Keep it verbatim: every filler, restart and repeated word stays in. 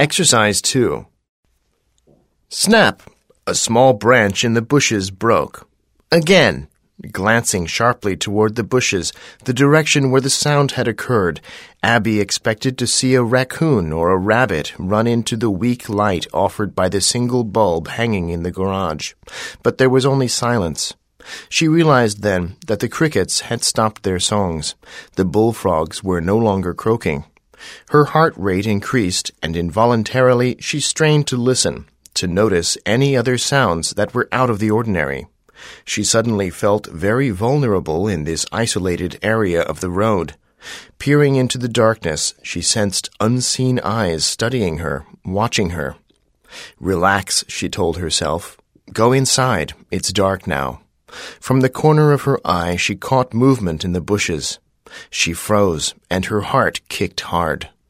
Exercise two. Snap! A small branch in the bushes broke. Again. Glancing sharply toward the bushes, the direction where the sound had occurred, Abby expected to see a raccoon or a rabbit run into the weak light offered by the single bulb hanging in the garage. But there was only silence. She realized then that the crickets had stopped their songs. The bullfrogs were no longer croaking. Her heart rate increased, and involuntarily she strained to listen, to notice any other sounds that were out of the ordinary. She suddenly felt very vulnerable in this isolated area of the road. Peering into the darkness, she sensed unseen eyes studying her, watching her. Relax, she told herself. Go inside. It's dark now. From the corner of her eye, she caught movement in the bushes. She froze, and her heart kicked hard.